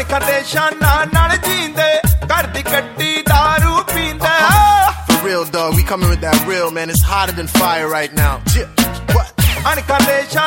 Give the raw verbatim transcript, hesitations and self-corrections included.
ਅਣਖਦੇ ਸ਼ਾਨਾਂ ਨਾਲ ਜੀਂਦੇ ਘਰ ਦੀ ਕੱਟੀ ਦਾਰੂ ਪੀਂਦੇ For real dog, we coming with that real man. It's hotter than fire right now. What? ਅਣਖਦੇ